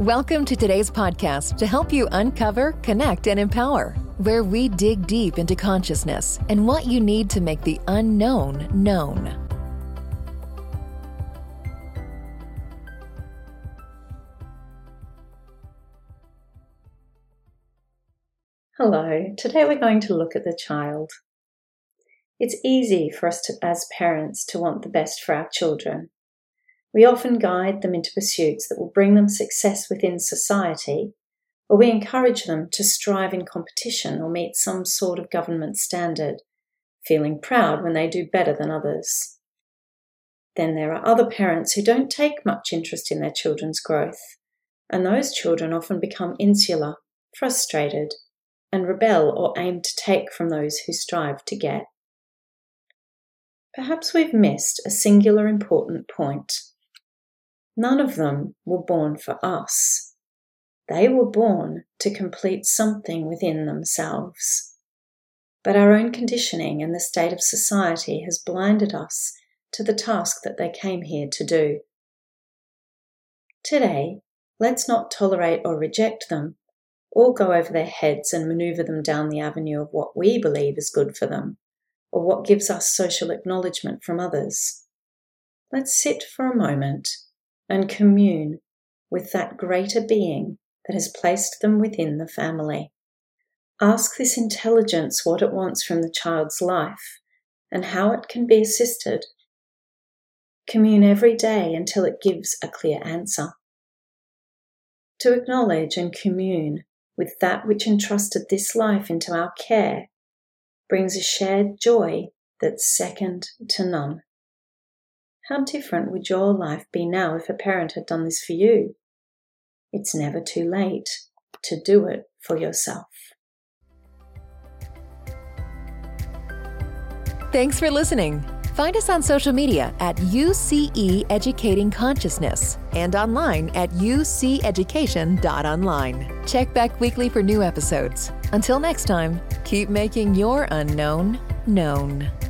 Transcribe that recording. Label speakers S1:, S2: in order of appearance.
S1: Welcome to today's podcast to help you uncover, connect, and empower, where we dig deep into consciousness and what you need to make the unknown known.
S2: Hello, today we're going to look at the child. It's easy for us as parents to want the best for our children. We often guide them into pursuits that will bring them success within society, or we encourage them to strive in competition or meet some sort of government standard, feeling proud when they do better than others. Then there are other parents who don't take much interest in their children's growth, and those children often become insular, frustrated, and rebel or aim to take from those who strive to get. Perhaps we've missed a singular important point. None of them were born for us. They were born to complete something within themselves. But our own conditioning and the state of society has blinded us to the task that they came here to do. Today, let's not tolerate or reject them, or go over their heads and maneuver them down the avenue of what we believe is good for them, or what gives us social acknowledgement from others. Let's sit for a moment and commune with that greater being that has placed them within the family. Ask this intelligence what it wants from the child's life and how it can be assisted. Commune every day until it gives a clear answer. To acknowledge and commune with that which entrusted this life into our care brings a shared joy that's second to none. How different would your life be now if a parent had done this for you? It's never too late to do it for yourself.
S1: Thanks for listening. Find us on social media at UCE Educating Consciousness and online at uceducation.online. Check back weekly for new episodes. Until next time, keep making your unknown known.